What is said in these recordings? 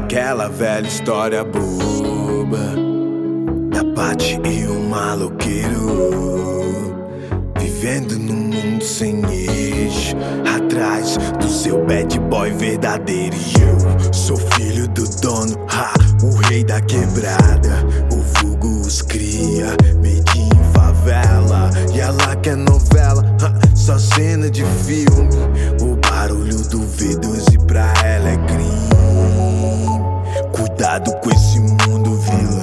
Aquela velha história boba da Paty e o maloqueiro, vivendo num mundo sem eixo, atrás do seu bad boy verdadeiro. E eu sou filho do dono, o rei da quebrada, o vulgo os cria, made in favela. E ela quer novela, só cena de filme, o barulho do V12 pra ela é crime. Cuidado com esse mundo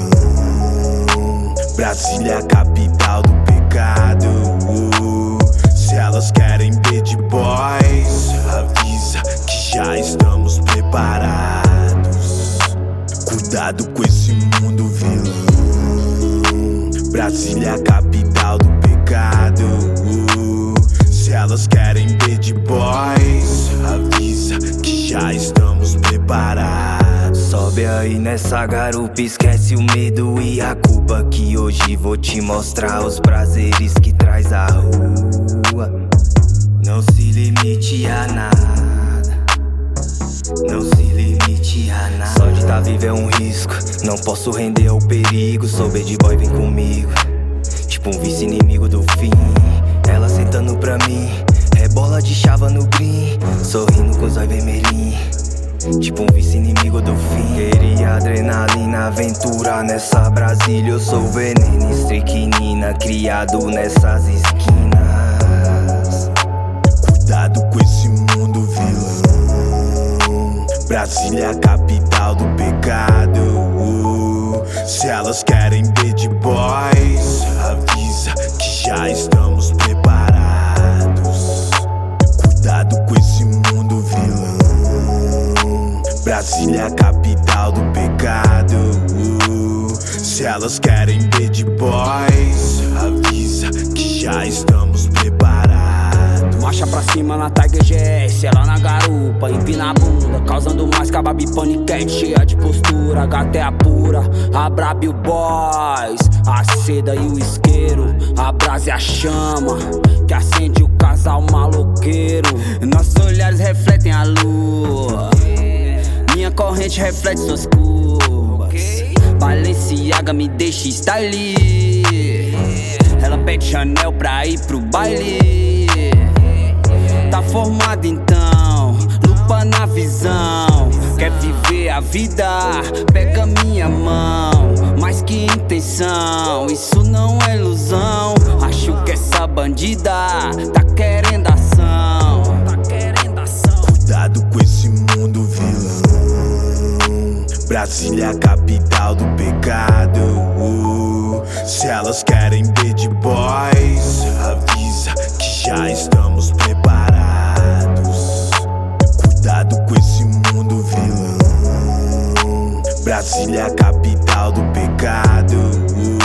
vilão, Brasília, capital do pecado. Se elas querem bad boys, avisa que já estamos preparados. Cuidado com esse mundo vilão, Brasília, capital do pecado. Se elas querem bad boys, avisa que já estamos preparados. Sobe aí nessa garupa, esquece o medo e a culpa, que hoje vou te mostrar os prazeres que traz a rua. Não se limite a nada, não se limite a nada. Só de tá vivo é um risco, não posso render ao perigo. Sou bad boy, vem comigo, tipo um vice-inimigo do fim. Ela sentando pra mim, rebola de chava no green, sorrindo com os olhos vermelhinhos, tipo um vice-inimigo do fim. Queria adrenalina, aventura nessa Brasília. Eu sou veneno, estricnina, criado nessas esquinas. Cuidado com esse mundo vilão, Brasília, capital do pecado. Se elas querem bad boys, avisa que já estamos preparados. Cuidado com esse mundo vilão, Brasília, capital do pecado. Se elas querem bad boys, avisa que já estamos preparados. Marcha pra cima na Tiger GS, ela na garupa, empina a bunda, causando mais que a Babi Paniquete, cheia de postura, a gata é a pura, a braba e o boys, a seda e o isqueiro, a brasa e a chama, que acende o casal maloqueiro. Nossos olhares refletem a lua, minha corrente reflete suas curvas. Balenciaga me deixa style, ela pede Chanel pra ir pro baile. Tá formado então, lupa na visão, quer viver a vida, pega minha mão. Mais que intenção, isso não é ilusão. Acho que essa bandida tá querendo ação. Cuidado com esse mundo vilão, Brasília, capital do pecado. Se elas querem bad boys, avisa que já estamos preparados. Cuidado com esse mundo vilão, Brasília, capital do pecado.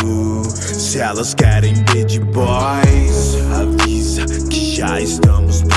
Se elas querem bad boys, avisa que já estamos preparados.